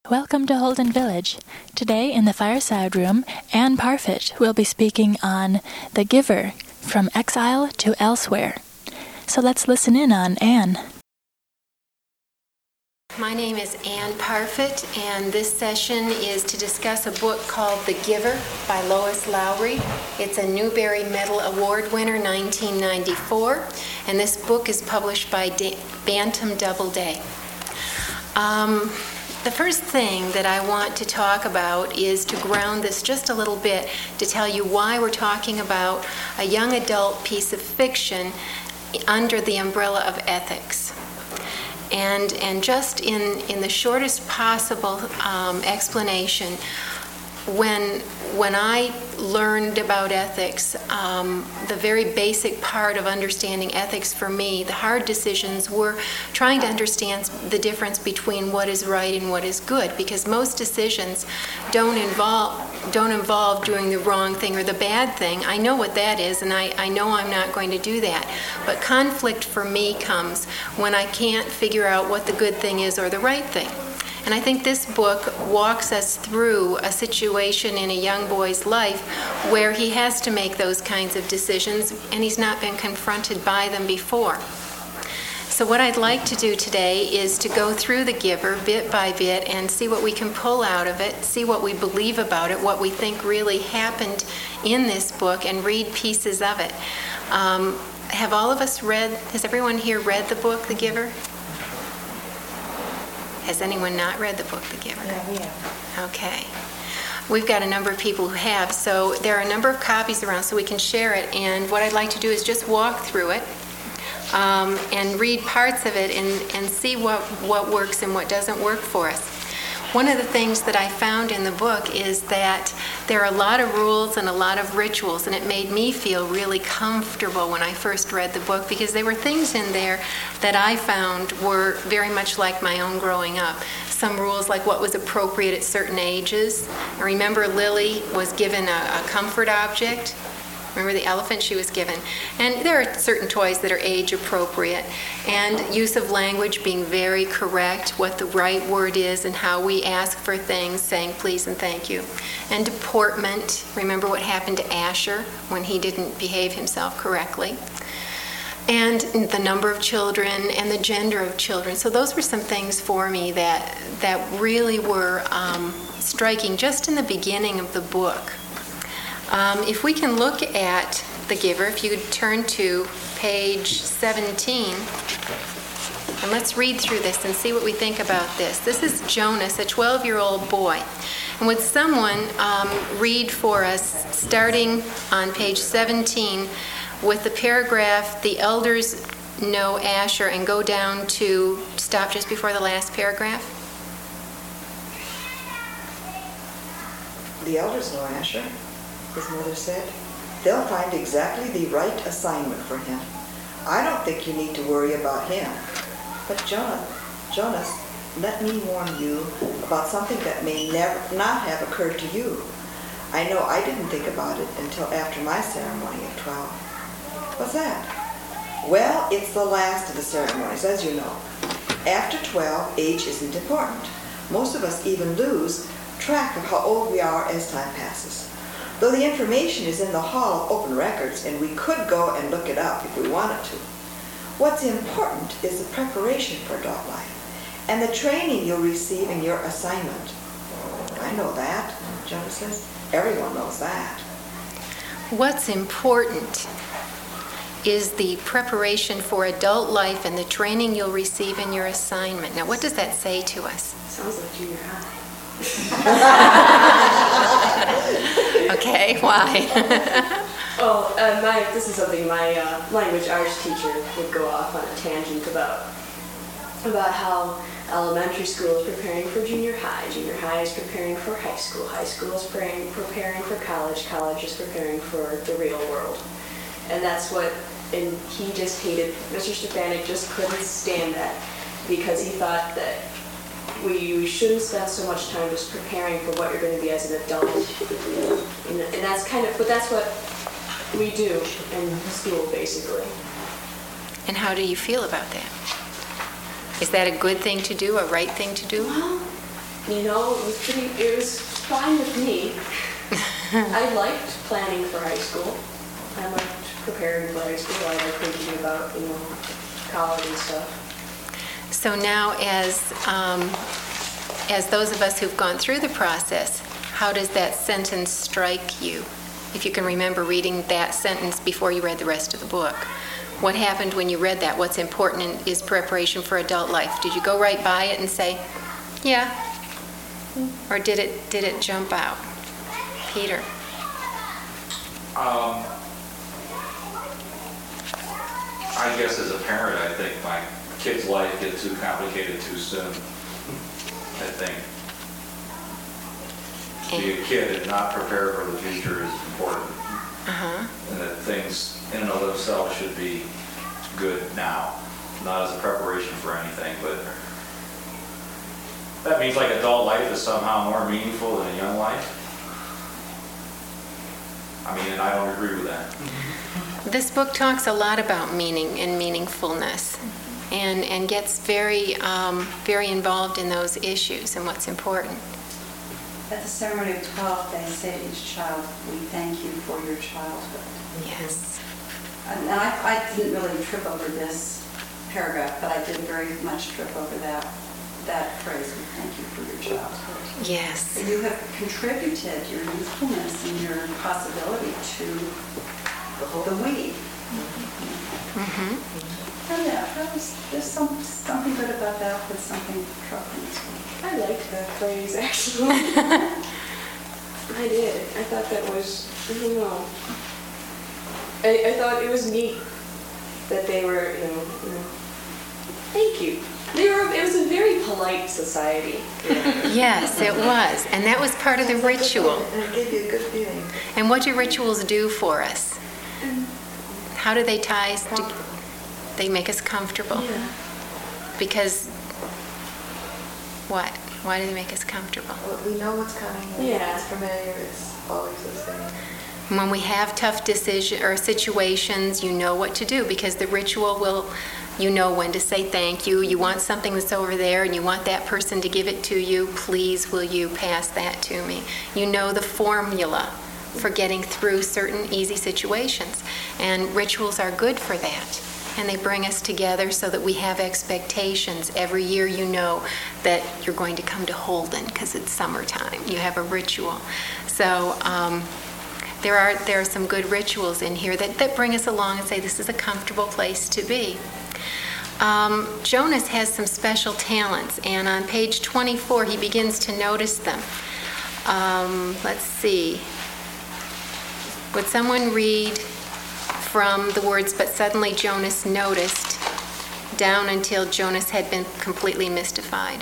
Welcome to Holden Village. Today in the fireside room, Anne Parfit will be speaking on The Giver, From Exile to Elsewhere. So let's listen in on Anne. My name is Anne Parfit, and this session is to discuss a book called The Giver by Lois Lowry. It's a Newbery Medal Award winner, 1994, and this book is published by Bantam Doubleday. The first thing that I want to talk about is to ground this just a little bit, to tell you why we're talking about a young adult piece of fiction under the umbrella of ethics. And just in the shortest possible explanation, when I learned about ethics, the very basic part of understanding ethics for me, the hard decisions were trying to understand the difference between what is right and what is good, because most decisions don't involve doing the wrong thing or the bad thing. I know what that is, and I know I'm not going to do that. But conflict for me comes when I can't figure out what the good thing is or the right thing. And I think this book walks us through a situation in a young boy's life where he has to make those kinds of decisions, and he's not been confronted by them before. So what I'd like to do today is to go through The Giver bit by bit and see what we can pull out of it, see what we believe about it, what we think really happened in this book, and read pieces of it. Have all of us has everyone here read the book, The Giver? Has anyone not read the book, The Giver? Yeah, we have. Okay. We've got a number of people who have, so there are a number of copies around so we can share it, and what I'd like to do is just walk through it and read parts of it and see what works and what doesn't work for us. One of the things that I found in the book is that there are a lot of rules and a lot of rituals, and it made me feel really comfortable when I first read the book, because there were things in there that I found were very much like my own growing up. Some rules like what was appropriate at certain ages. I remember Lily was given a comfort object. Remember the elephant she was given? And there are certain toys that are age appropriate. And use of language being very correct, what the right word is and how we ask for things, saying please and thank you. And deportment, remember what happened to Asher when he didn't behave himself correctly. And the number of children and the gender of children. So those were some things for me that really were striking just in the beginning of the book. If we can look at The Giver, if you could turn to page 17, and let's read through this and see what we think about this. This is Jonas, a 12-year-old boy. And would someone read for us, starting on page 17, with the paragraph, the elders know Asher, and go down to, stop just before the last paragraph? The elders know Asher, his mother said. They'll find exactly the right assignment for him. I don't think you need to worry about him. But Jonas, let me warn you about something that may not have occurred to you. I know I didn't think about it until after my ceremony of 12. What's that? Well, it's the last of the ceremonies, as you know. After 12, age isn't important. Most of us even lose track of how old we are as time passes. Though the information is in the Hall of Open Records, and we could go and look it up if we wanted to. What's important is the preparation for adult life and the training you'll receive in your assignment. I know that, Jonas says. Everyone knows that. What's important is the preparation for adult life and the training you'll receive in your assignment. Now, what does that say to us? Sounds like junior high. Okay, why? This is something my language arts teacher would go off on a tangent about how elementary school is preparing for junior high is preparing for high school is preparing for college is preparing for the real world. And that's what, and he just hated, Mr. Stefanik just couldn't stand that, because he thought that we shouldn't spend so much time just preparing for what you're going to be as an adult. And that's but that's what we do in school, basically. And how do you feel about that? Is that a good thing to do, a right thing to do? Well, it was fine with me. I liked planning for high school. I liked preparing for high school. I liked thinking about, college and stuff. So now as those of us who've gone through the process, how does that sentence strike you? If you can remember reading that sentence before you read the rest of the book. What happened when you read that? What's important is preparation for adult life. Did you go right by it and say, yeah? Or did it jump out? Peter? I guess as a parent, I think my kid's life gets too complicated too soon. I think to be a kid and not prepare for the future is important. And that things in and of themselves should be good now, not as a preparation for anything. But that means like adult life is somehow more meaningful than a young life. I mean, and I don't agree with that. This book talks a lot about meaning and meaningfulness, and gets very, very involved in those issues and what's important. At the ceremony of 12, they say to each child, we thank you for your childhood. Yes. And I didn't really trip over this paragraph, but I did very much trip over that phrase, we thank you for your childhood. Yes. You have contributed your youthfulness and your possibility to the we. And there's something good about that, but something troubling as well. I liked that phrase, actually. I did. I thought that was, I don't know. I thought it was neat that they were, thank you. It was a very polite society. Yes, it was. And that was part of the ritual. And it gave you a good feeling. And what do rituals do for us? How do they tie us to? They make us comfortable. Yeah. Because what? Why do they make us comfortable? Well, we know what's coming. Yeah. It's familiar. It's always the same. When we have tough decisions or situations, you know what to do because the ritual will, you know when to say thank you. You want something that's over there and you want that person to give it to you. Please, will you pass that to me? You know the formula for getting through certain easy situations. And rituals are good for that. And they bring us together so that we have expectations. Every year you know that you're going to come to Holden because it's summertime. You have a ritual. So there are some good rituals in here that bring us along and say this is a comfortable place to be. Jonas has some special talents, and on page 24 he begins to notice them. Let's see. Would someone read from the words, but suddenly Jonas noticed, down until Jonas had been completely mystified?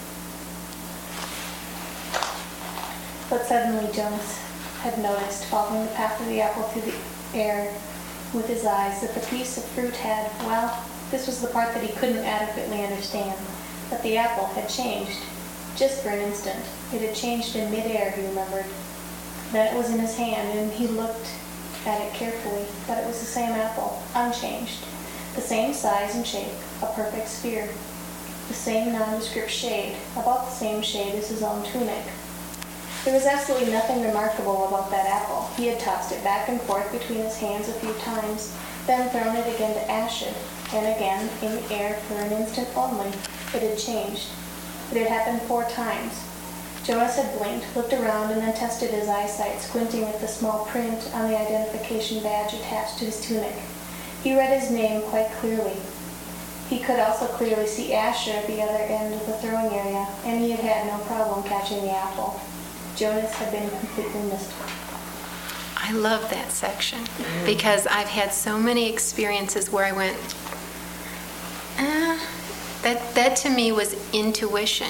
But suddenly Jonas had noticed, following the path of the apple through the air with his eyes, that the piece of fruit had, well, this was the part that he couldn't adequately understand, that the apple had changed, just for an instant. It had changed in midair, he remembered. Then it was in his hand, and he looked at it carefully, but it was the same apple, unchanged, the same size and shape, a perfect sphere, the same nondescript shade, about the same shade as his own tunic. There was absolutely nothing remarkable about that apple. He had tossed it back and forth between his hands a few times, then thrown it again to Asher, and again in the air for an instant only. It had changed. It had happened 4 times. Jonas had blinked, looked around, and then tested his eyesight, squinting at the small print on the identification badge attached to his tunic. He read his name quite clearly. He could also clearly see Asher at the other end of the throwing area, and he had had no problem catching the apple. Jonas had been completely mystified. I love that section because I've had so many experiences where I went, that to me was intuition.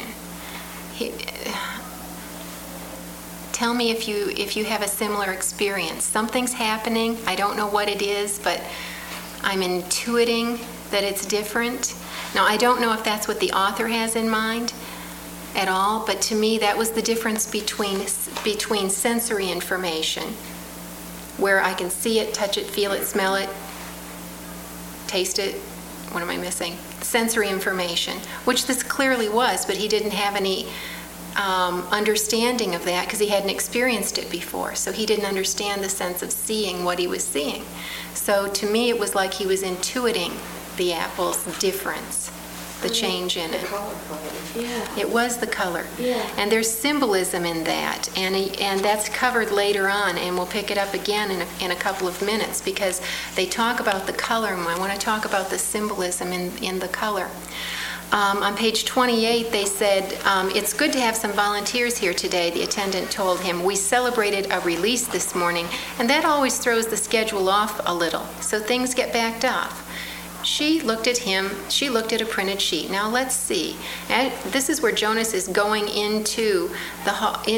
Tell me if you have a similar experience. Something's happening. I don't know what it is, but I'm intuiting that it's different. Now, I don't know if that's what the author has in mind at all, but to me that was the difference between sensory information, where I can see it, touch it, feel it, smell it, taste it. What am I missing? Sensory information, which this clearly was, but he didn't have any understanding of that because he hadn't experienced it before. So he didn't understand the sense of seeing what he was seeing. So to me, it was like he was intuiting the apple's difference, the change in it. Yeah. It was the color. Yeah. And there's symbolism in that, and that's covered later on, and we'll pick it up again in a couple of minutes because they talk about the color, and I want to talk about the symbolism in the color. On page 28, they said, it's good to have some volunteers here today, the attendant told him. We celebrated a release this morning, and that always throws the schedule off a little, so things get backed off. She looked at him, she looked at a printed sheet. Now let's see. This is where Jonas is going into the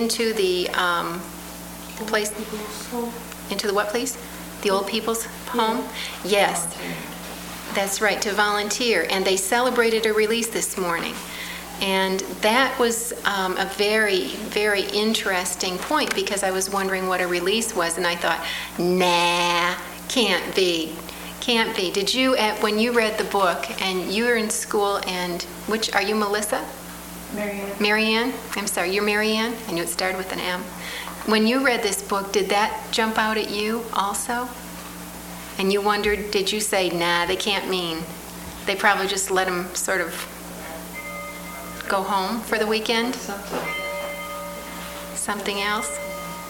place, into the what place? The old people's home? Yes. That's right, to volunteer. And they celebrated a release this morning. And that was a very, very interesting point because I was wondering what a release was. And I thought, nah, can't be. Can't be. Did you, when you read the book and you were in school, and which, are you Melissa? Marianne. Marianne? I'm sorry, you're Marianne? I knew it started with an M. When you read this book, did that jump out at you also? And you wondered, did you say, nah, they can't mean? They probably just let him sort of go home for the weekend? Something else?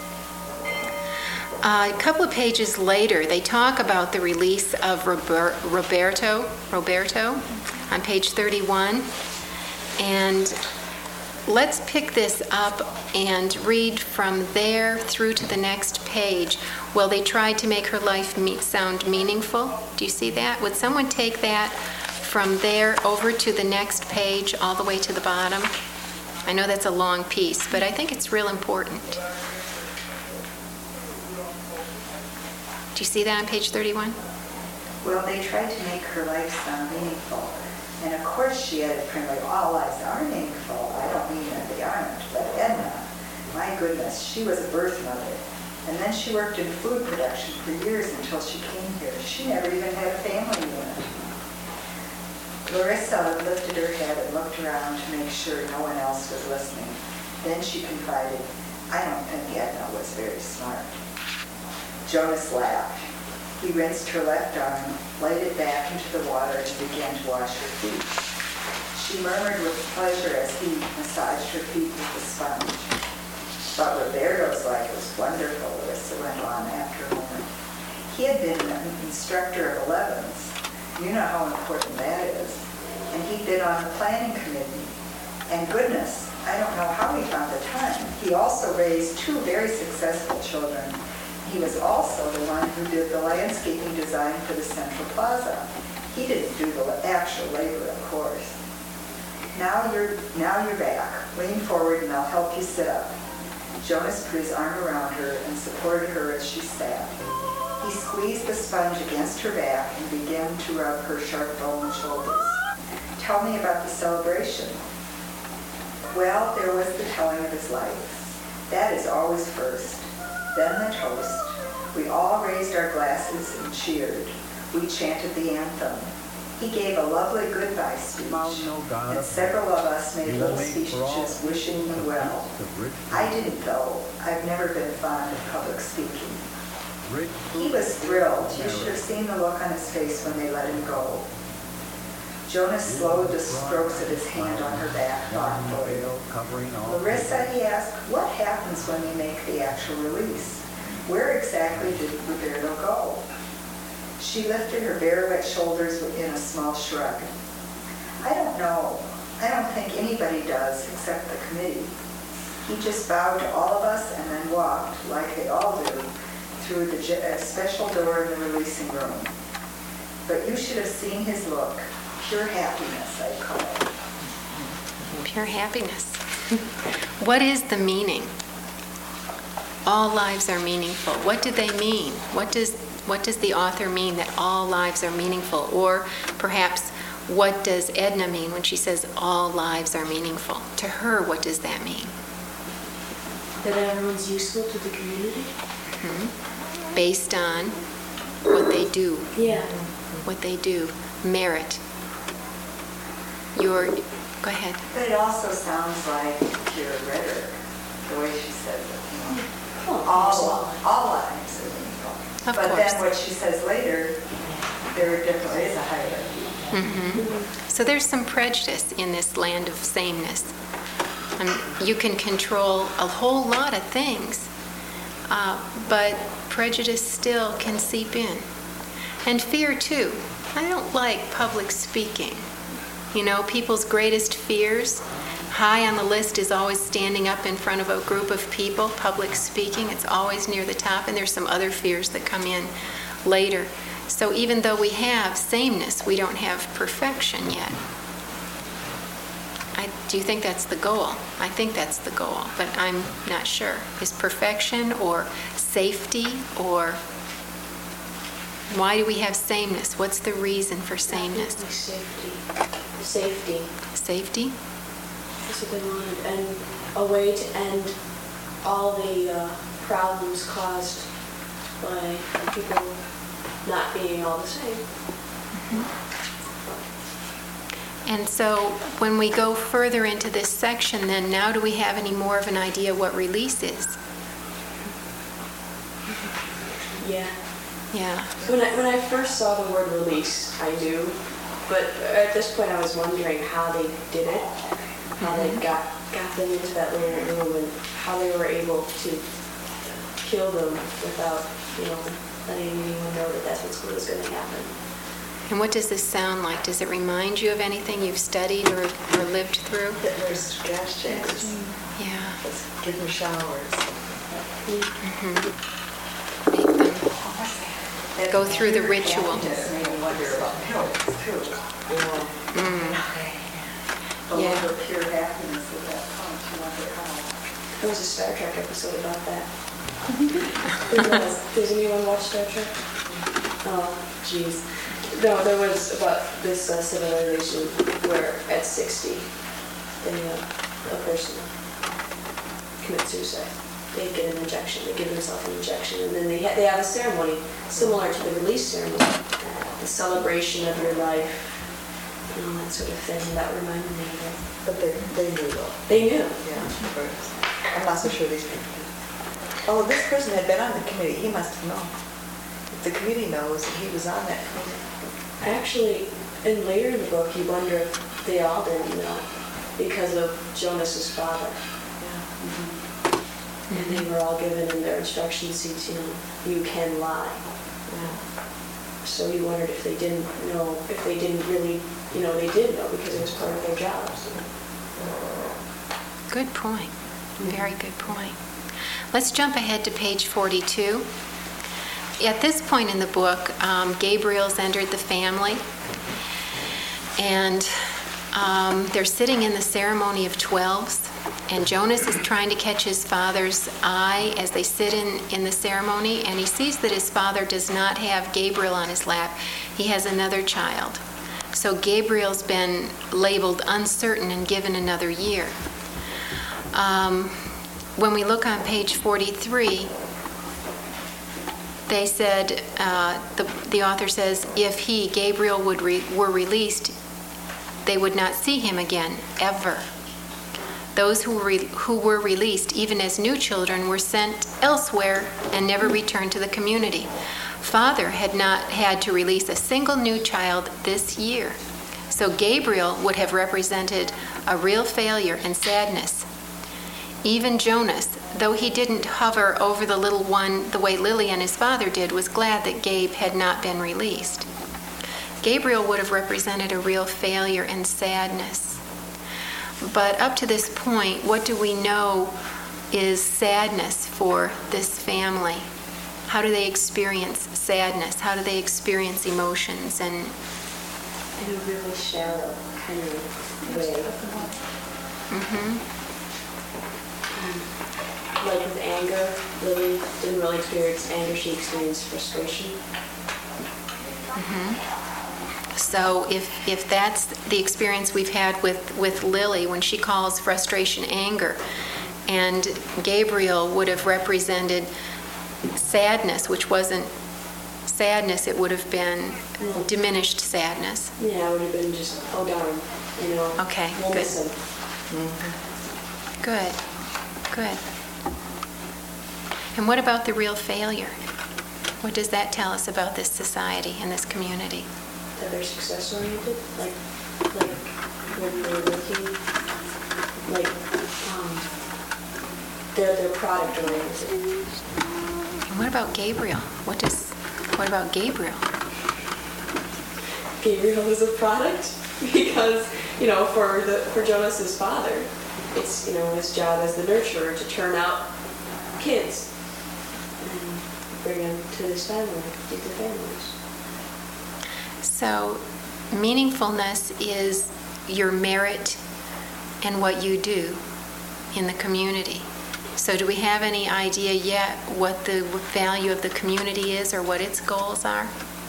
A couple of pages later, they talk about the release of Roberto on page 31. And let's pick this up and read from there through to the next page. Well, they tried to make her life sound meaningful. Do you see that? Would someone take that from there over to the next page, all the way to the bottom? I know that's a long piece, but I think it's real important. Do you see that on page 31? Well, they tried to make her life sound meaningful. And of course she added primly, all lives are meaningful. I don't mean that they aren't, but Edna, my goodness, she was a birth mother. And then she worked in food production for years until she came here. She never even had a family unit. Larissa lifted her head and looked around to make sure no one else was listening. Then she confided, I don't think Edna was very smart. Jonas laughed. He rinsed her left arm, laid it back into the water, and began to wash her feet. She murmured with pleasure as he massaged her feet with the sponge. But Roberto's life was wonderful, Larissa went on after a moment. He had been an instructor of 11s. You know how important that is. And he'd been on the planning committee. And goodness, I don't know how he found the time. He also raised 2 very successful children. He was also the one who did the landscaping design for the Central Plaza. He didn't do the actual labor, of course. Now you're back. Lean forward and I'll help you sit up. Jonas put his arm around her and supported her as she sat. He squeezed the sponge against her back and began to rub her sharp boned shoulders. Tell me about the celebration. Well, there was the telling of his life. That is always first. Then the toast. We all raised our glasses and cheered. We chanted the anthem. He gave a lovely goodbye speech, and several of us made little speeches wishing me well. I didn't, though. I've never been fond of public speaking. He was thrilled. You should have seen the look on his face when they let him go. Jonas slowed the strokes of his hand on her back thoughtfully. Larissa, he asked, what happens when we make the actual release? Where exactly did Roberto go? She lifted her bare, wet shoulders in a small shrug. I don't know. I don't think anybody does except the committee. He just bowed to all of us and then walked, like they all do, through the special door in the releasing room. But you should have seen his look. Pure happiness, I'd call it. Pure happiness. What is the meaning? All lives are meaningful. What do they mean? What does the author mean that all lives are meaningful? Or perhaps, what does Edna mean when she says all lives are meaningful? To her, what does that mean? That everyone's useful to the community? Mm-hmm. Based on what they do. Yeah. What they do. Merit. Go ahead. But it also sounds like, if you're ready, all lives are meaningful. Of But course. then what she says later, there definitely is a hierarchy. So there's some prejudice in this land of sameness. You can control a whole lot of things, but prejudice still can seep in. And fear, too. I don't like public speaking. You know, people's greatest fears, high on the list is always standing up in front of a group of people, public speaking. It's always near the top, and there's some other fears that come in later. So even though we have sameness, we don't have perfection yet. Do you think that's the goal? I think that's the goal, but I'm not sure. Is perfection or safety, or why do we have sameness? What's the reason for sameness? Safety. Safety? That's what they wanted, and a way to end all the problems caused by people not being all the same. And so when we go further into this section, then now do we have any more of an idea what release is? Yeah. Yeah. When I first saw the word release, I knew, but at this point I was wondering how they did it, how they got them into that little room, and how they were able to kill them without, letting anyone know that that's what was going to happen. And what does this sound like? Does it remind you of anything you've studied or lived through? Hitler's gas chambers. Yeah. Let's give them showers. Make them go through the ritual. Happiness made me wonder about pills, too. The love of pure happiness at that point, you wonder how. There was a Star Trek episode about that. Does anyone watch Star Trek? Oh, jeez. No, there was about this civilization where at 60, a person commits suicide. They get an injection. They give themselves an injection, and then they have a ceremony similar to the release ceremony, the celebration of your life, and all that sort of thing. And that reminded me of it. But they knew though. They knew. Yeah, of course. I'm not so sure these people did. Oh, this person had been on the committee. He must have known. If the committee knows that he was on that committee. Actually, and later in the book, you wonder if they all didn't know because of Jonas's father. And they were all given in their instruction sheets, you can lie. So you wondered if they didn't know, if they didn't really, they did know because it was part of their jobs. Good point. Very good point. Let's jump ahead to page 42. At this point in the book, Gabriel's entered the family, and they're sitting in the ceremony of 12s, and Jonas is trying to catch his father's eye as they sit in the ceremony, and he sees that his father does not have Gabriel on his lap. He has another child. So Gabriel's been labeled uncertain and given another year. When we look on page 43, they said, the author says, if he, Gabriel, were released, they would not see him again, ever. Those who were released, even as new children, were sent elsewhere and never returned to the community. Father had not had to release a single new child this year. So Gabriel would have represented a real failure and sadness. Even Jonas, though he didn't hover over the little one the way Lily and his father did, was glad that Gabe had not been released. Gabriel would have represented a real failure and sadness. But up to this point, what do we know is sadness for this family? How do they experience sadness? How do they experience emotions? And in a really shallow kind of way. Like with anger, Lily didn't really experience anger, she experienced frustration. So if that's the experience we've had with Lily when she calls frustration anger, and Gabriel would have represented sadness, which wasn't sadness, it would have been diminished sadness. Yeah, it would have been just, oh darn, Okay, we'll good. miss him. Good. And what about the real failure? What does that tell us about this society and this community? That they're success-oriented, like when they're working, like they're product-oriented. And what about Gabriel? What about Gabriel? Gabriel is a product because, for Jonas's father, it's, his job as the nurturer to turn out kids and bring them to his family, feed the families. So, meaningfulness is your merit and what you do in the community. So do we have any idea yet what the value of the community is or what its goals are?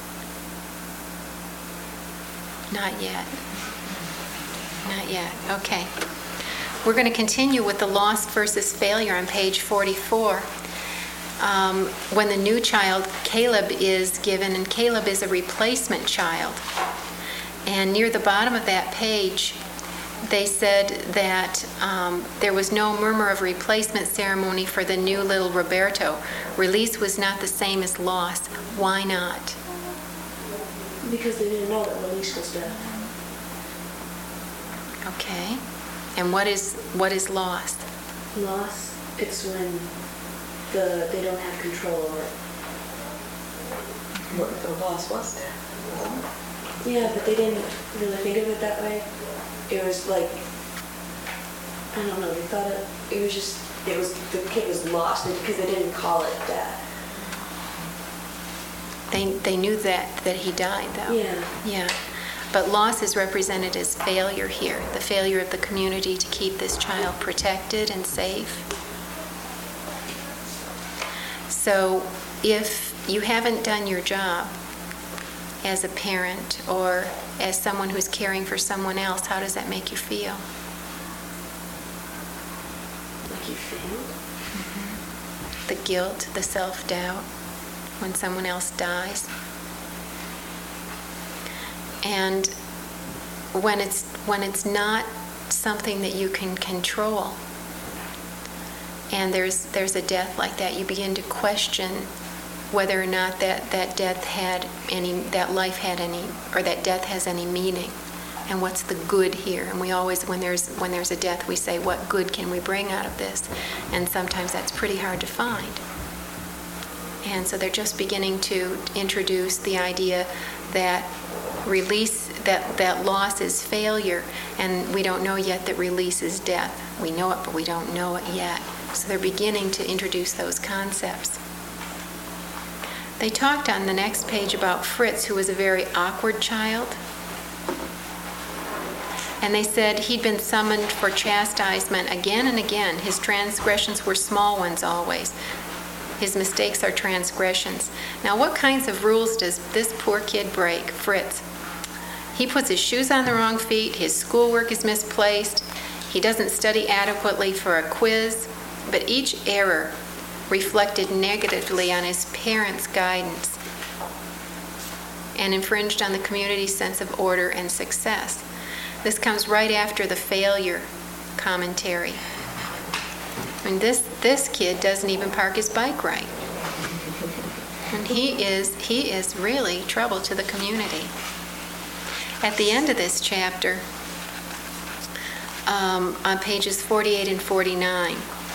Not yet. Not yet. Okay. We're going to continue with the loss versus failure on page 44. When the new child, Caleb, is given, and Caleb is a replacement child. And near the bottom of that page, they said that there was no murmur of replacement ceremony for the new little Roberto. Release was not the same as loss. Why not? Because they didn't know that release was death. Okay. And what is loss? Loss, it's when they don't have control over it. What the loss was there? Yeah, but they didn't really think of it that way. It was like, I don't know, they thought the kid was lost because they didn't call it death. They knew that he died, though. Yeah. Yeah. But loss is represented as failure here, the failure of the community to keep this child protected and safe. So if you haven't done your job as a parent or as someone who's caring for someone else, how does that make you feel? Like you failed? Mm-hmm. The guilt, the self-doubt when someone else dies. And when it's not something that you can control, and there's a death like that, you begin to question whether or not that death had any, that life had any, or that death has any meaning, and what's the good here. And we always, when there's a death, we say, what good can we bring out of this? And sometimes that's pretty hard to find. And so they're just beginning to introduce the idea that release, that loss is failure, and we don't know yet that release is death. We know it, but we don't know it yet. So they're beginning to introduce those concepts. They talked on the next page about Fritz, who was a very awkward child. And they said he'd been summoned for chastisement again and again. His transgressions were small ones always. His mistakes are transgressions. Now, what kinds of rules does this poor kid break, Fritz? He puts his shoes on the wrong feet, his schoolwork is misplaced, he doesn't study adequately for a quiz, but each error reflected negatively on his parents' guidance and infringed on the community's sense of order and success. This comes right after the failure commentary. I mean, this kid doesn't even park his bike right. And he is really trouble to the community. At the end of this chapter, on pages 48 and 49,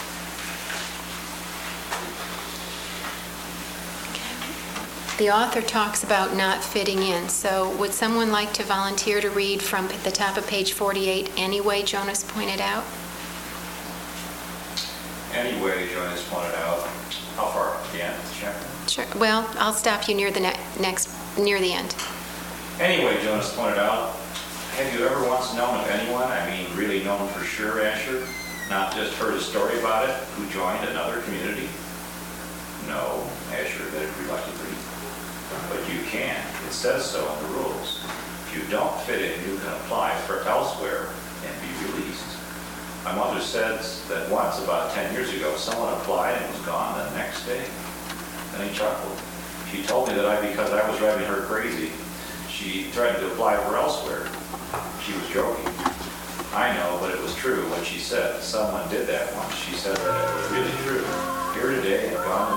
the author talks about not fitting in. So would someone like to volunteer to read from the top of page 48, Anyway, Jonas pointed out? Anyway, Jonas pointed out, how far at the end of the chapter? Sure. Well, I'll stop you near the near the end. Anyway, Jonas pointed out, have you ever once known of anyone, I mean really known for sure, Asher, not just heard a story about it, who joined another community? No, Asher admitted reluctantly. But you can. It says so in the rules. If you don't fit in, you can apply for elsewhere and be released. My mother says that once, about 10 years ago, someone applied and was gone the next day. Then he chuckled. She told me that because I was driving her crazy, she threatened to apply for elsewhere. She was joking. I know, but it was true what she said. Someone did that once. She said that it was really true. Here today and gone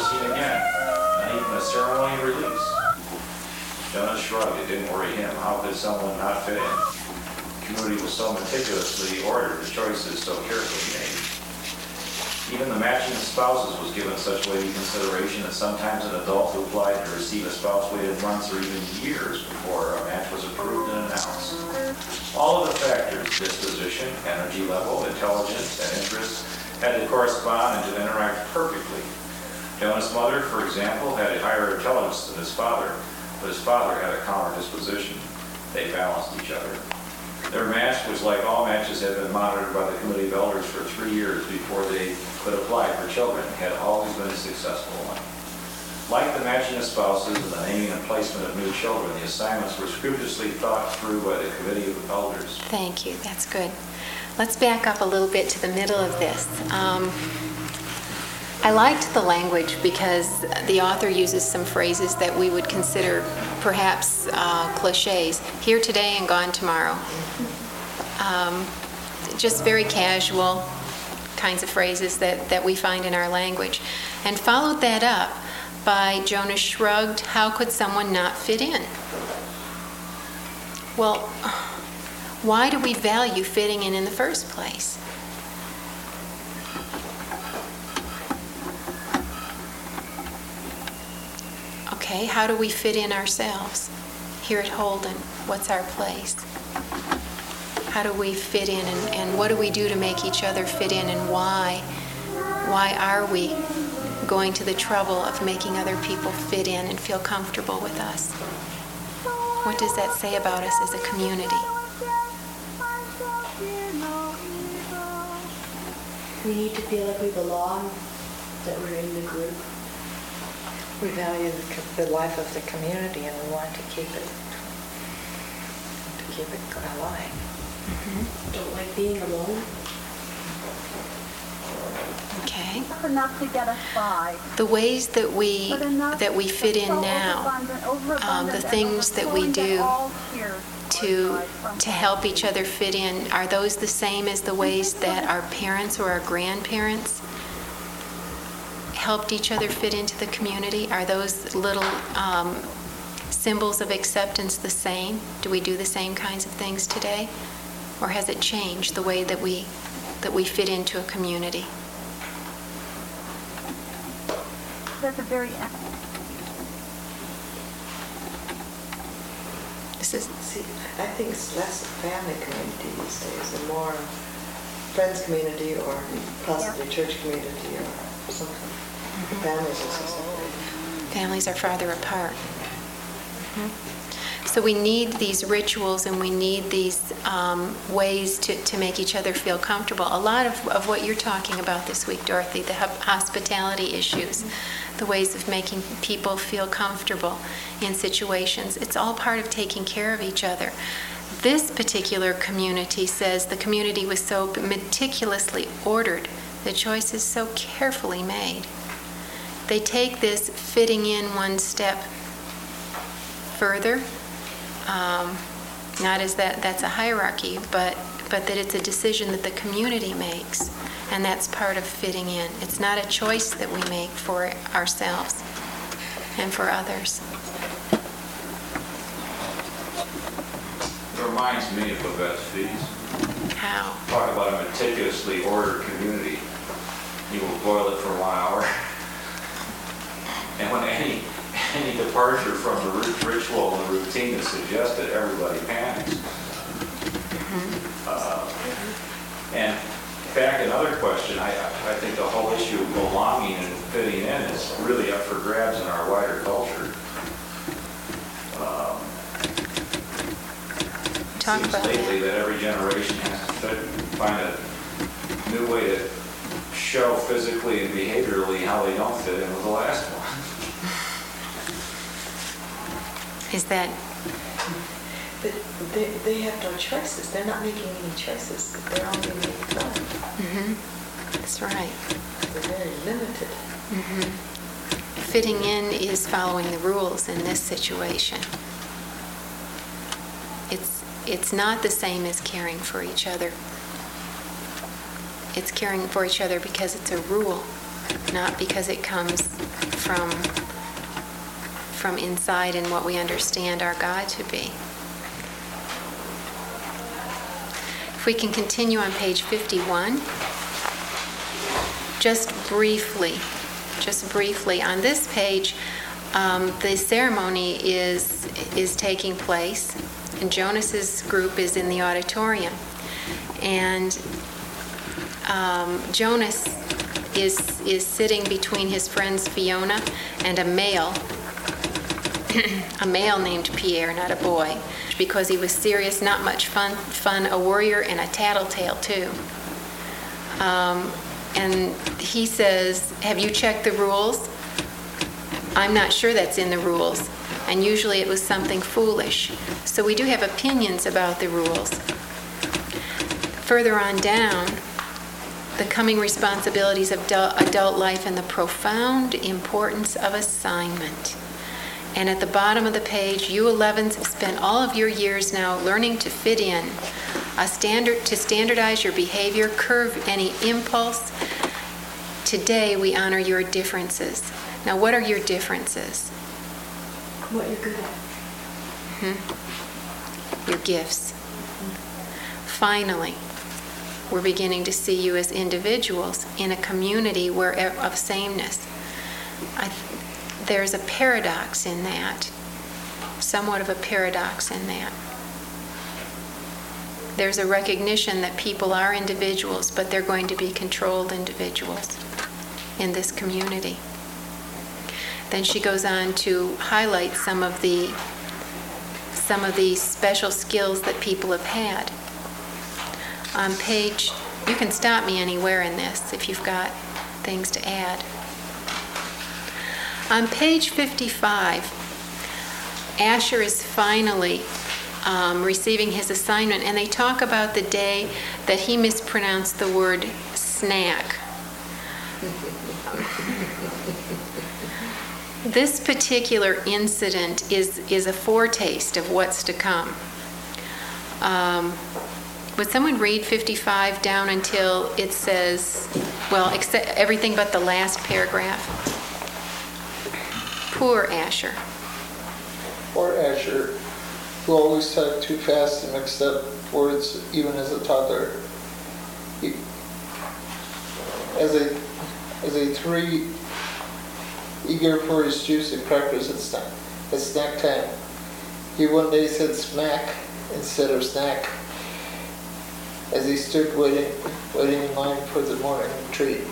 seen again, not even a ceremony of release. Jonas shrugged. It didn't worry him. How could someone not fit in? The community was so meticulously ordered, the choices so carefully made. Even the matching of spouses was given such weighty consideration that sometimes an adult who applied to receive a spouse waited months or even years before a match was approved and announced. All of the factors, disposition, energy level, intelligence, and interest, had to correspond and to interact perfectly. Jonas' mother, for example, had a higher intelligence than his father, but his father had a calmer disposition. They balanced each other. Their match was like all matches had been monitored by the Committee of Elders for 3 years before they could apply for children, had always been a successful one. Like the matching of spouses and the naming and placement of new children, the assignments were scrupulously thought through by the Committee of Elders. Thank you. That's good. Let's back up a little bit to the middle of this. I liked the language because the author uses some phrases that we would consider perhaps cliches. Here today and gone tomorrow. Just very casual kinds of phrases that we find in our language. And followed that up by Jonas shrugged, how could someone not fit in? Well, why do we value fitting in the first place? Okay, how do we fit in ourselves? Here at Holden, what's our place? How do we fit in, and what do we do to make each other fit in, and why? Why are we going to the trouble of making other people fit in and feel comfortable with us? What does that say about us as a community? We need to feel like we belong, that we're in the group. We value the life of the community, and we want to keep it alive. Mm-hmm. Don't like being alone. Okay. Enough to get us by. The ways that we fit in now, the things that we do to help each other fit in, are those the same as the ways that our parents or our grandparents helped each other fit into the community? Are those little symbols of acceptance the same? Do we do the same kinds of things today? Or has it changed the way that we fit into a community? That's a very... See, I think it's less a family community these days and more friends community or possibly church community or something. Mm-hmm. Families are so separated. Families are farther apart. Mm-hmm. So we need these rituals and we need these ways to make each other feel comfortable. A lot of what you're talking about this week, Dorothy, the hospitality issues, the ways of making people feel comfortable in situations, it's all part of taking care of each other. This particular community says the community was so meticulously ordered, the choices so carefully made. They take this fitting in one step further. Not as that's a hierarchy, but that it's a decision that the community makes, and that's part of fitting in. It's not a choice that we make for ourselves and for others. It reminds me of Babette's feast. How? Talk about a meticulously ordered community. You will boil it for 1 hour. And when any departure from the ritual and the routine is suggested, everybody panics. And back another question, I think the whole issue of belonging and fitting in is really up for grabs in our wider culture. Talk about it seems lately that. that every generation has to find a new way to show physically and behaviorally how they don't fit in with the last one. Is that... But they have no choices. They're not making any choices. They're only making one. Mm-hmm. That's right. They're very limited. Mm-hmm. Fitting in is following the rules in this situation. It's not the same as caring for each other. It's caring for each other because it's a rule. not because it comes from inside and what we understand our God to be. If we can continue on page 51, just briefly, on this page, the ceremony is taking place, and Jonas's group is in the auditorium, and Jonas is sitting between his friends Fiona and a male named Pierre, not a boy, because he was serious, not much fun, a worrier, and a tattletale too. And he says, "Have you checked the rules?" "I'm not sure that's in the rules." And usually it was something foolish. So we do have opinions about the rules. Further on down, the coming responsibilities of adult life and the profound importance of assignment. And at the bottom of the page, you 11s have spent all of your years now learning to fit in, to standardize your behavior, curb any impulse. Today we honor your differences. Now, what are your differences? What you're good at. Your gifts. Finally, we're beginning to see you as individuals in a community of sameness. There's a paradox in that, somewhat of a paradox in that. There's a recognition that people are individuals, but they're going to be controlled individuals in this community. Then she goes on to highlight some of the special skills that people have had. On page, you can stop me anywhere in this if you've got things to add. On page 55, Asher is finally receiving his assignment, and they talk about the day that he mispronounced the word snack. This particular incident is a foretaste of what's to come. Would someone read 55 down until it says, well, except everything but the last paragraph? Poor Asher. Poor Asher, who always talked too fast and mixed up words even as a toddler. As a 3, eager for his juice and crackers at snack time, he one day said smack instead of snack as he stood waiting in line for the morning treat.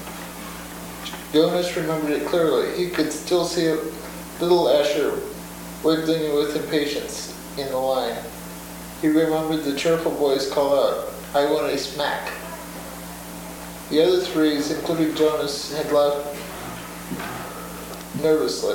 Jonas remembered it clearly. He could still see little Asher wiggling with impatience in the line. He remembered the cheerful voice call out, "I want a smack." The other 3s, including Jonas, had laughed nervously.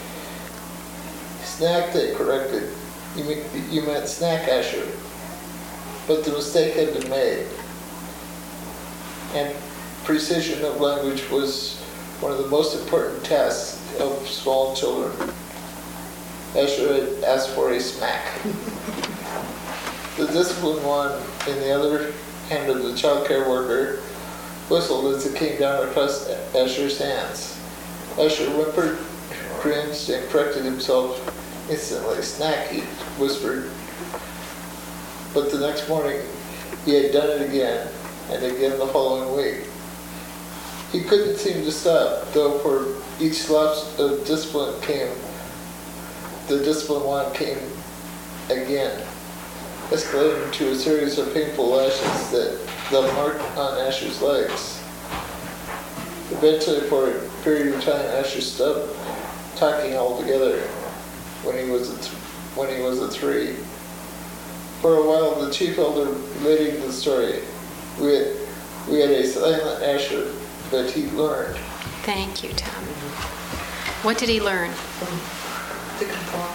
Snack, they corrected. You meant snack, Asher. But the mistake had been made. And precision of language was one of the most important tasks of small children. Asher had asked for a smack. The disciplined one, in the other hand of the child care worker, whistled as it came down across Asher's hands. Asher whimpered, cringed, and corrected himself instantly. "Snack," he whispered. But the next morning, he had done it again, and again the following week. He couldn't seem to stop, though for each lapse of discipline the disciplined one came again, escalating to a series of painful lashes that marked on Asher's legs. Eventually, for a period of time, Asher stopped talking altogether when he was a 3. For a while, the chief elder relating the story. We had a silent Asher, but he learned. Thank you, Tom. What did he learn? To conform.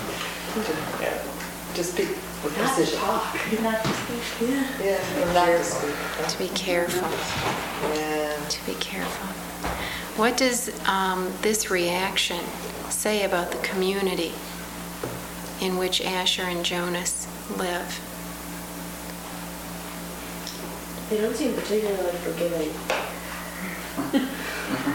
To speak with Not to precision. talk. Not to speak. Yeah, or not to speak. To be careful. Yeah. To be careful. What does this reaction say about the community in which Asher and Jonas live? They don't seem particularly forgiving.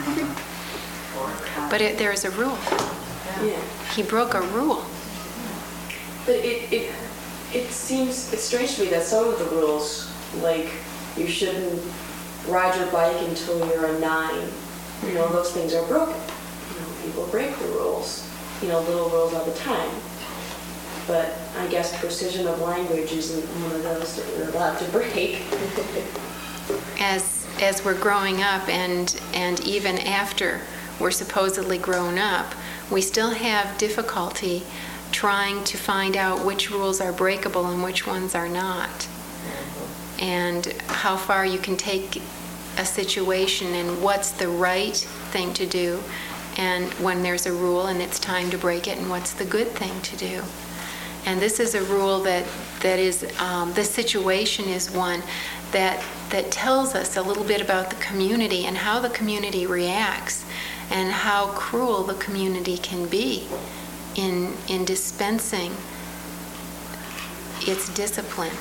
But there's a rule. Yeah. He broke a rule. But it's strange to me that some of the rules, like you shouldn't ride your bike until you're a 9, those things are broken. People break the rules, little rules all the time. But I guess precision of language isn't one of those that we're allowed to break. As we're growing up and even after we're supposedly grown up, we still have difficulty trying to find out which rules are breakable and which ones are not. And how far you can take a situation and what's the right thing to do, and when there's a rule and it's time to break it, and what's the good thing to do. And this is a rule that is, this situation is one that tells us a little bit about the community and how the community reacts and how cruel the community can be in dispensing its discipline.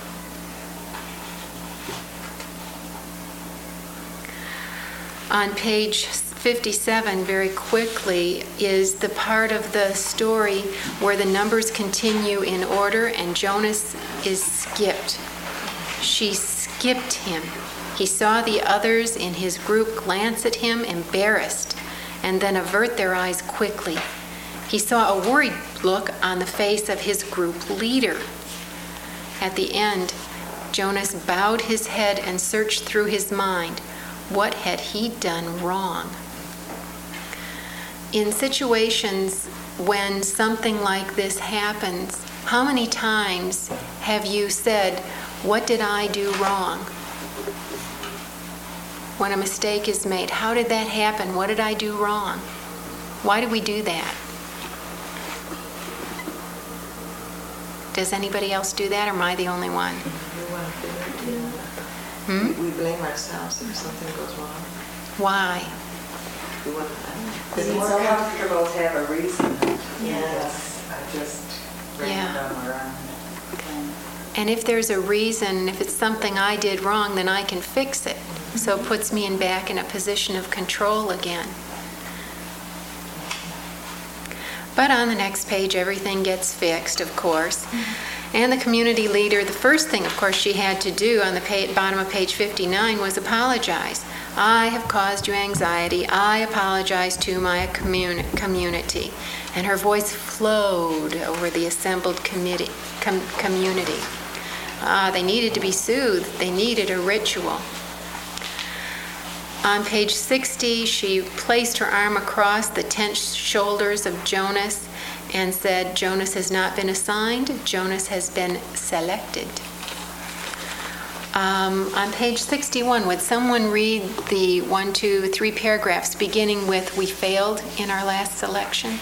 On page 57, very quickly, is the part of the story where the numbers continue in order and Jonas is skipped. She skipped him. He saw the others in his group glance at him, embarrassed, and then avert their eyes quickly. He saw a worried look on the face of his group leader. At the end, Jonas bowed his head and searched through his mind. What had he done wrong? In situations when something like this happens, how many times have you said, "What did I do wrong?" When a mistake is made, how did that happen? What did I do wrong? Why do we do that? Does anybody else do that, or am I the only one? We blame ourselves if something goes wrong. Why? It's more comfortable to have a reason. Yes. I just bring Yeah. them around. And if there's a reason, if it's something I did wrong, then I can fix it. So it puts me back in a position of control again. But on the next page, everything gets fixed, of course. And the community leader, the first thing, of course, she had to do on the bottom of page 59 was apologize. I have caused you anxiety. I apologize to my community. And her voice flowed over the assembled community. They needed to be soothed. They needed a ritual. On page 60, she placed her arm across the tense shoulders of Jonas and said, Jonas has not been assigned, Jonas has been selected. On page 61, would someone read the 1, 2, 3 paragraphs beginning with, "We failed in our last selection"?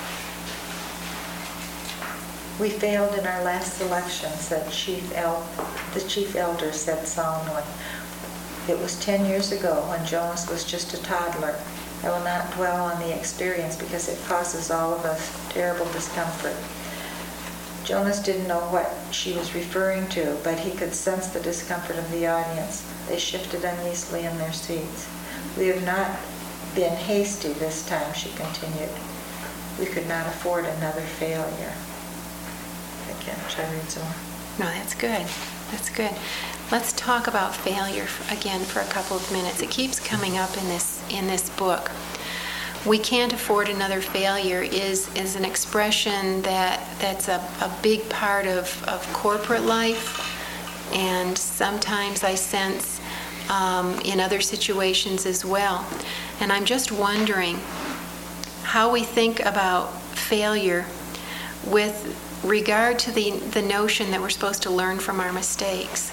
We failed in our last selection, said the chief elder said solemnly. It was 10 years ago when Jonas was just a toddler. I will not dwell on the experience because it causes all of us terrible discomfort. Jonas didn't know what she was referring to, but he could sense the discomfort of the audience. They shifted uneasily in their seats. We have not been hasty this time, she continued. We could not afford another failure. Again, should I read some more? No, that's good. That's good. Let's talk about failure again for a couple of minutes. It keeps coming up in this book. We can't afford another failure is an expression that's a big part of corporate life, and sometimes I sense in other situations as well. And I'm just wondering how we think about failure with regard to the notion that we're supposed to learn from our mistakes.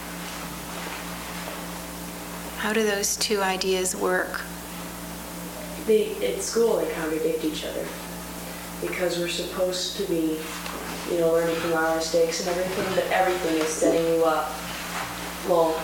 How do those two ideas work? At school, they contradict each other because we're supposed to be, learning from our mistakes and everything, but everything is setting you up. Well,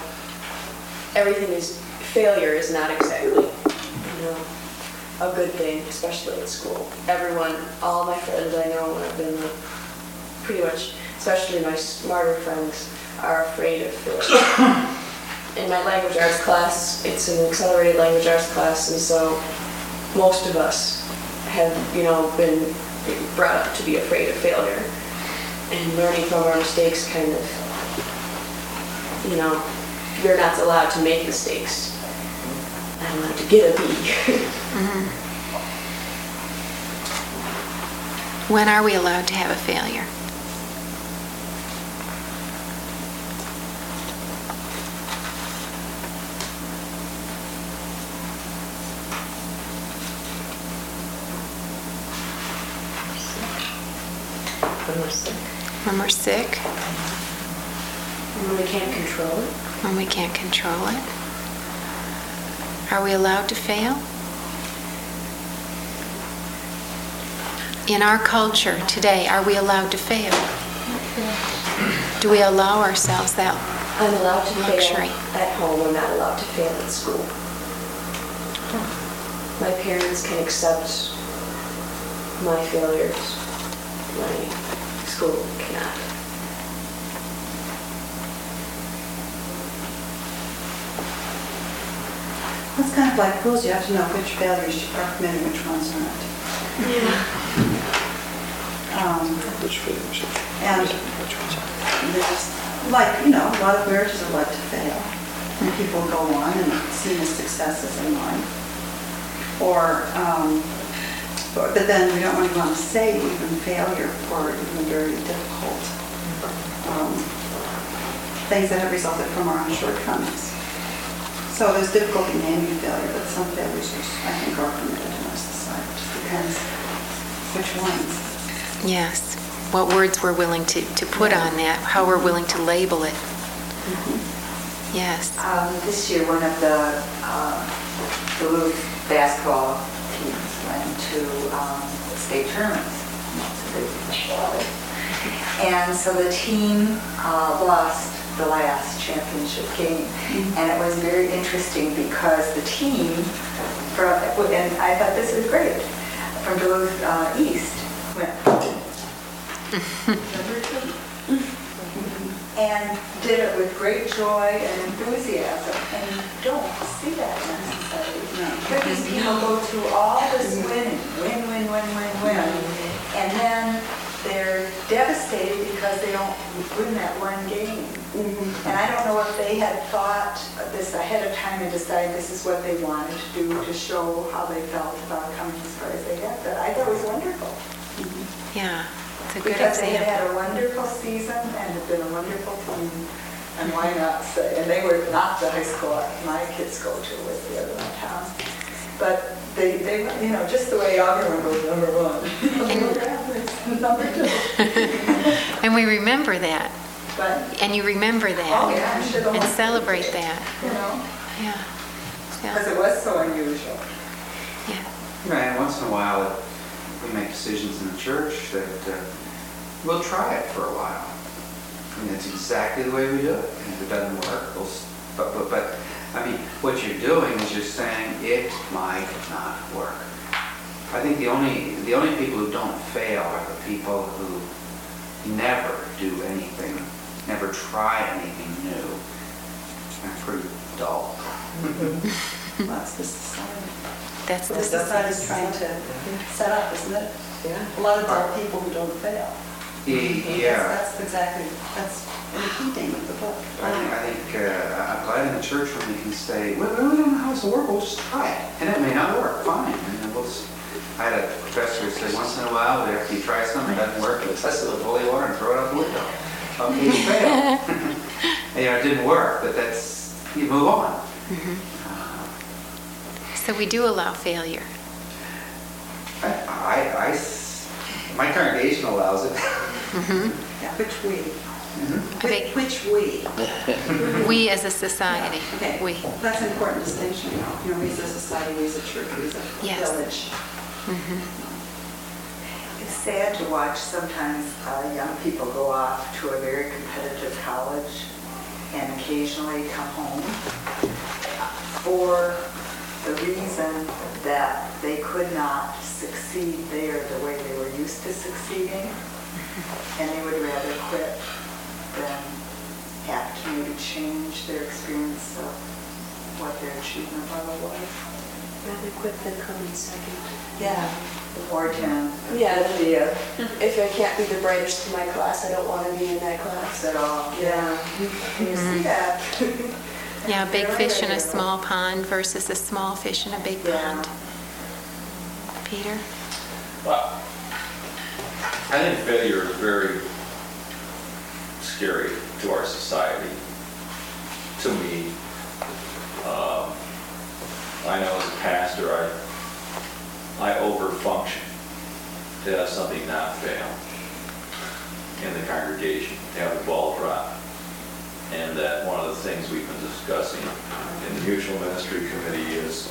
failure is not exactly, a good thing, especially at school. All my friends I know have been pretty much, especially my smarter friends, are afraid of failure. In my language arts class, it's an accelerated language arts class, and so most of us have, been brought up to be afraid of failure. And learning from our mistakes kind of, you're not allowed to make mistakes. I'm allowed to get a B. Mm-hmm. When are we allowed to have a failure? When we're sick. When we're sick? When we can't control it? When we can't control it? Are we allowed to fail? In our culture today, are we allowed to fail? Do we allow ourselves that I'm allowed to luxury? fail at home. I'm not allowed to fail at school. My parents can accept my failures. My school cannot. It's kind of like rules. You have to know which failures are permitted and which ones aren't. Which failures? And there's, like, a lot of marriages are led to fail. And people go on and see the successes in life. But then we don't really want to say even failure for even very difficult things that have resulted from our own shortcomings. So there's difficulty naming failure, but some failures I think are permitted in our society. It just depends which ones. Yes. What words we're willing to put on that, how we're willing to label it. Mm-hmm. Yes. This year, one of the Duluth basketball teams went to state tournaments. And so the team lost the last championship game. And it was very interesting because the team, and I thought this was great, from Duluth East went number 2. And did it with great joy and enthusiasm. And you don't see that in our society. But these people go through all this winning, win. And then they're devastated because they don't win that one game. And I don't know if they had thought this ahead of time and decided this is what they wanted to do to show how they felt about coming as far as they had. But I thought it was wonderful. Yeah, it's a good Because they example. had a wonderful season and had been a wonderful team. And why not say, and they were not the high school my kids go to, was the other one town. But they just the way everyone goes number 1. Number 2. And we remember that. But, And you remember that. oh yeah, I'm sure the And whole- celebrate that. Yeah. Yeah. Because it was so unusual. Yeah. Right, and once in a while, we make decisions in the church that we'll try it for a while. And that's exactly the way we do it. And if it doesn't work, but I mean, what you're doing is you're saying it might not work. I think the only people who don't fail are the people who never do anything, never try anything new. They're pretty dull. That's the society. That's The the society's trying to set up, isn't it? Yeah. A lot of dull people who don't fail. Yeah. That's exactly, that's in keeping with the book. I think I'm glad in the church when we can say, well, we really don't know how this will work, we'll just try it. And it may not work, fine. And then I had a professor who said, once in a while, after you try something, it doesn't work, let's test it with holy water and throw it out the window. Okay, you failed. And, it didn't work, but you move on. So we do allow failure. My congregation allows it. Yeah, which we. Okay. Which we. We as a society. Okay, We. that's an important distinction. We as a society, we as a church, we as a Yes. village. It's sad to watch sometimes young people go off to a very competitive college and occasionally come home for the reason that they could not succeed there the way they were used to succeeding, and they would rather quit than have to maybe change their experience of what their achievement level was. Rather quick than coming second. Yeah. Or 10. Yeah. Yeah. If I can't be the brightest in my class, I don't want to be in that class. At all. Yeah. You see that? Yeah, a big fish in a small pond versus a small fish in a big pond. Peter? Well, I think failure is very scary to our society. To me, I know as a pastor, I overfunction to have something not fail in the congregation, to have the ball drop. And that one of the things we've been discussing in the Mutual Ministry Committee is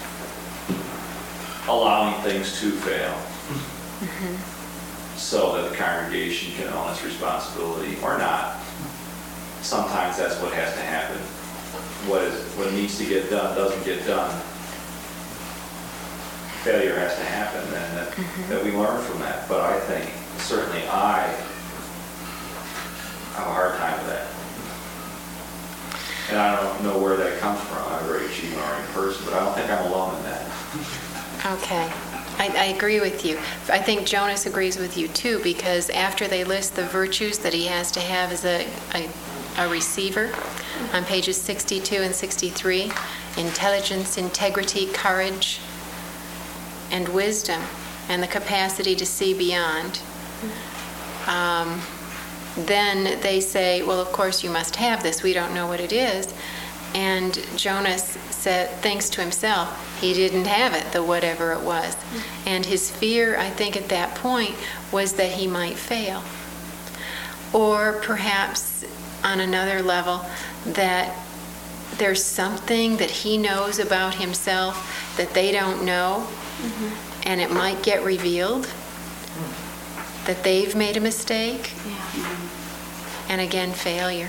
allowing things to fail so that the congregation can own its responsibility or not. Sometimes that's what has to happen. What needs to get done doesn't get done. Failure has to happen, and that we learn from that. But I think certainly I have a hard time with that. And I don't know where that comes from. I'm a very achievement-oriented person, but I don't think I'm alone in that. Okay. I agree with you. I think Jonas agrees with you too, because after they list the virtues that he has to have as a receiver, on pages 62 and 63, intelligence, integrity, courage, and wisdom, and the capacity to see beyond. Then they say, well, of course you must have this. We don't know what it is. And Jonas thinks to himself, he didn't have it, the whatever it was. And his fear, I think, at that point was that he might fail. Or perhaps on another level, that there's something that he knows about himself that they don't know, and it might get revealed that they've made a mistake. And again, failure.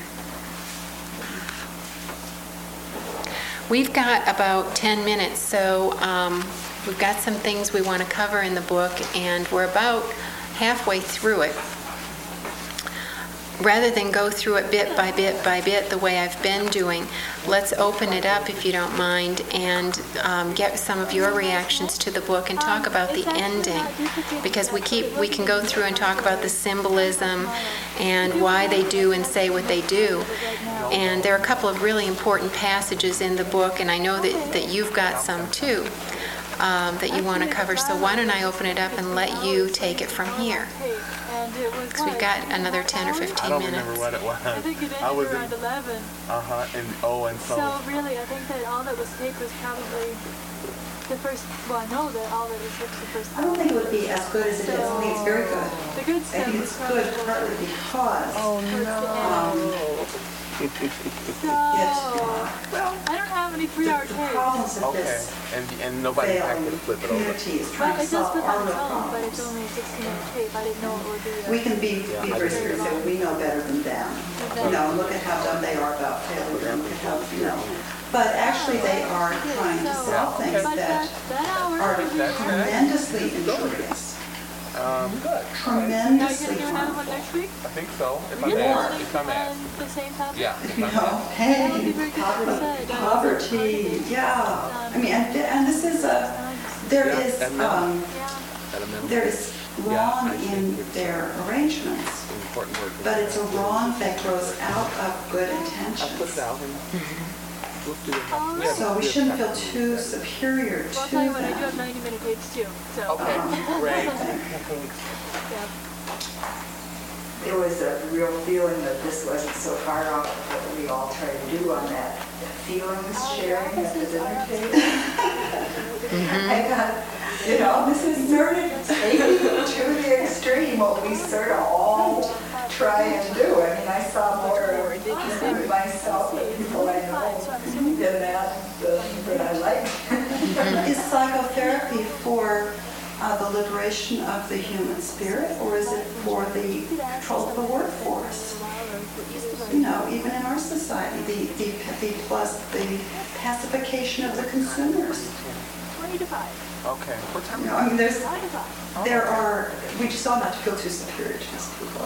We've got about 10 minutes, so we've got some things we want to cover in the book, and we're about halfway through it. Rather than go through it bit by bit by bit the way I've been doing, let's open it up, if you don't mind, and get some of your reactions to the book and talk about the ending, because we can go through and talk about the symbolism and why they do and say what they do. And there are a couple of really important passages in the book, and I know that you've got some too that you want to cover. So why don't I open it up and let you take it from here? Because we've got another 10 or 15 minutes. I don't remember what it was. I think it ended around 11. And so... So really, I think that all that was taped was probably the first, well, I know that all that was taped was the first time. I don't think it would be as good as it is. I think it's very good. The good stuff I think it's good partly because... Oh, no. Well, I don't have any 3-hour tapes. Problems of this and nobody can flip it over. Community is trying to But it does solve flip our on its real own, but problems. it's only a 16-minute tape. I didn't know it would be... We can be very serious that we know better than them. You know, look at how dumb they are about failure, and look at how, you know. But actually, they are trying to solve things that are tremendously injurious. Tremendously harmful. Next week? I think so. If I'm asked. If I'm asked. The same topic? Yeah. You know, hey, poverty, yeah. I mean, and this is there is wrong in their arrangements, but it's a wrong that grows out of good intentions. So we shouldn't feel too superior to Well, I'll tell you what, I do them. have 90-minute tapes too, so. Okay, great. Yeah. There was a real feeling that this wasn't so far off of what we all try to do on that feelings sharing at the dinner table. I thought, you know, this is sort of taking to the extreme what we sort of all try and do. I mean, I saw more of myself and people I know in that than I like. Is psychotherapy for the liberation of the human spirit, or is it for the control of the workforce? You know, even in our society, the pacification of the consumers. 20 to 5. Okay. You know, I mean, we just ought not to feel too superior to these people.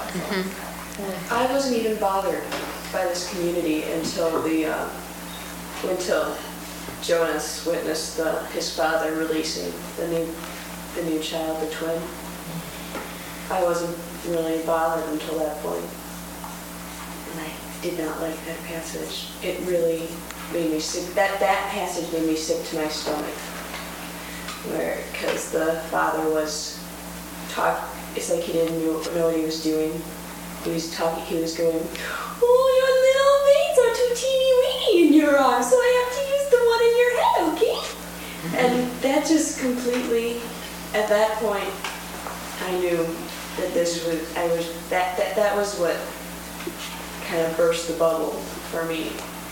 I wasn't even bothered by this community until Jonas witnessed his father releasing the new child, the twin. I wasn't really bothered until that point. And I did not like that passage. It really made me sick. That passage made me sick to my stomach. Because the father was it's like he didn't know what he was doing. He was going, "Oh, your little veins are too teeny weeny in your arm, so I have to use the one in your head, okay?" And that just completely, at that point, I knew that that was what kind of burst the bubble for me.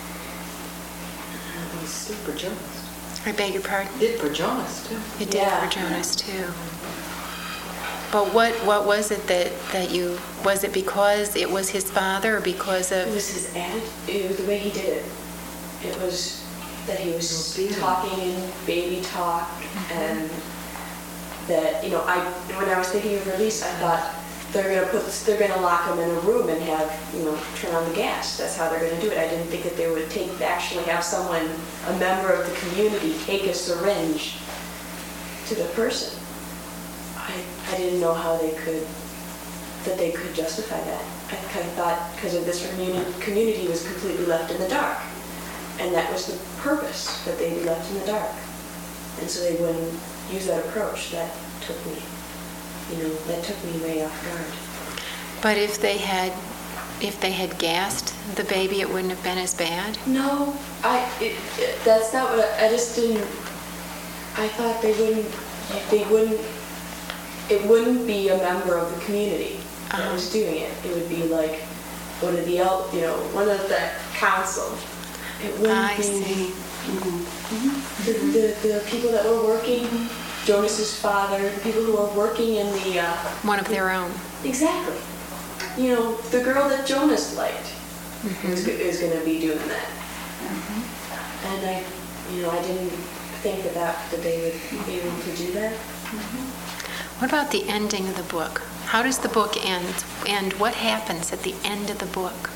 It was still for Jonas. I beg your pardon? It did for Jonas, too. It did for Jonas, too. But what was it that you, was it because it was his father or because of... It was his attitude, it was the way he did it. It was that he was talking in baby talk, and that, when I was thinking of release, I thought they're gonna lock him in a room and have, turn on the gas. That's how they're gonna do it. I didn't think that they would actually have someone, a member of the community, take a syringe to the person. I didn't know how they could justify that. I kind of thought because of this community was completely left in the dark. And that was the purpose, that they be left in the dark. And so they wouldn't use that approach. That took me way off guard. But if they had gassed the baby, it wouldn't have been as bad? No, that's not what I just didn't. I thought it wouldn't be a member of the community that was doing it. It would be like one of the council. It wouldn't be the people that were working, Jonas's father, the people who are working in the one of their own. Exactly. The girl that Jonas liked is going to be doing that. And I didn't think that they would be able to do that. What about the ending of the book? How does the book end? And what happens at the end of the book?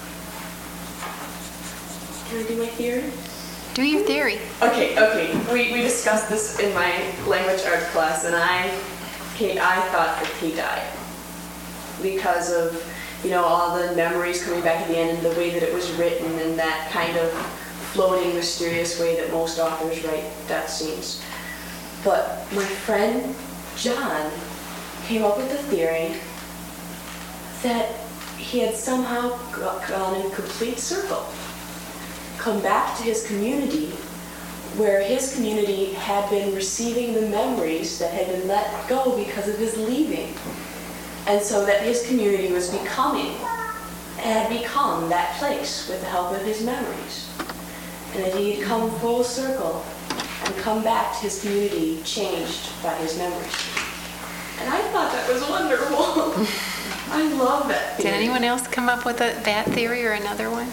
Can I do my theory? Do your theory. Okay. We discussed this in my language arts class, and I thought that he died because of all the memories coming back at the end and the way that it was written and that kind of floating, mysterious way that most authors write death scenes. But my friend John came up with the theory that he had somehow gone in a complete circle, come back to his community, where his community had been receiving the memories that had been let go because of his leaving. And so that his community had become that place with the help of his memories. And that he had come full circle and come back to his community changed by his memories. And I thought that was wonderful. I love that theory. Did anyone else come up with that theory or another one?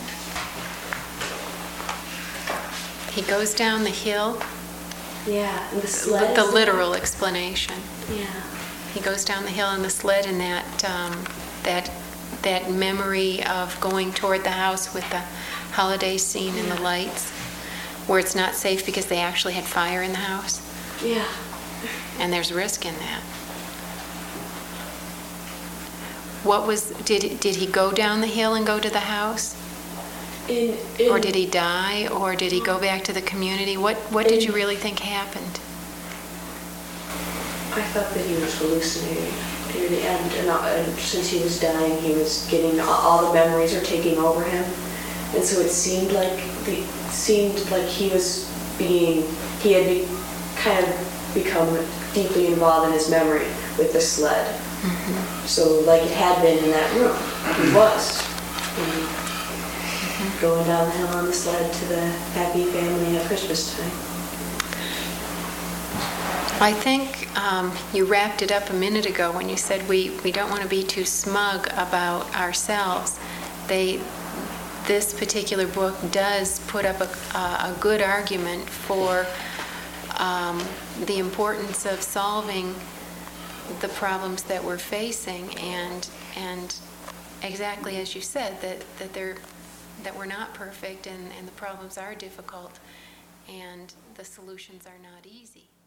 He goes down the hill. Yeah, and the sled. The literal explanation. Yeah. He goes down the hill in the sled, and that memory of going toward the house with the holiday scene and the lights, where it's not safe because they actually had fire in the house. Yeah. And there's risk in that. Did he go down the hill and go to the house? Or did he die? Or did he go back to the community? What did you really think happened? I thought that he was hallucinating near the end, and since he was dying, he was getting all the memories are taking over him, and so it seemed like he had kind of become deeply involved in his memory with the sled. So like it had been in that room, he was going down the hill on the sled to the happy family at Christmas time. I think you wrapped it up a minute ago when you said we don't want to be too smug about ourselves. This particular book does put up a good argument for the importance of solving the problems that we're facing, and exactly as you said, that we're not perfect and the problems are difficult, and the solutions are not easy.